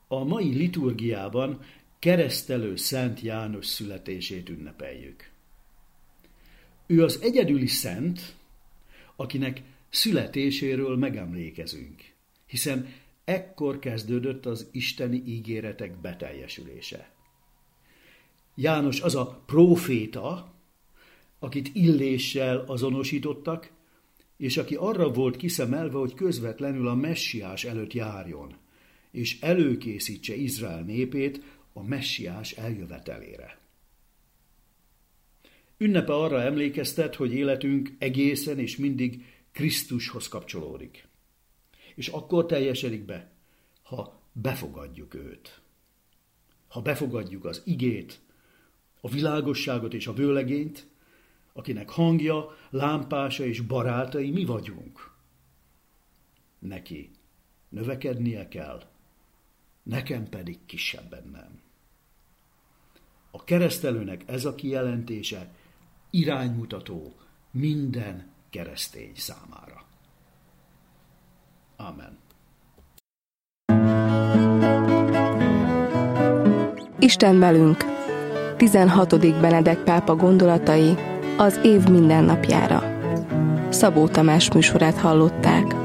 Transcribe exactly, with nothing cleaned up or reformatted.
A mai liturgiában keresztelő Szent János születését ünnepeljük. Ő az egyedüli szent, akinek születéséről megemlékezünk, hiszen ekkor kezdődött az isteni ígéretek beteljesülése. János az a próféta, akit Illéssel azonosítottak, és aki arra volt kiszemelve, hogy közvetlenül a messiás előtt járjon, és előkészítse Izrael népét a messiás eljövetelére. Ünnepe arra emlékeztet, hogy életünk egészen és mindig Krisztushoz kapcsolódik. És akkor teljesedik be, ha befogadjuk őt. Ha befogadjuk az igét, a világosságot és a vőlegényt, akinek hangja, lámpása és barátai mi vagyunk. Neki növekednie kell, nekem pedig kisebben nem. A keresztelőnek ez a kijelentése iránymutató minden keresztény számára. Amen. Isten velünk. tizenhatodik Benedek pápa gondolatai az év mindennapjára. Szabó Tamás műsorát hallották.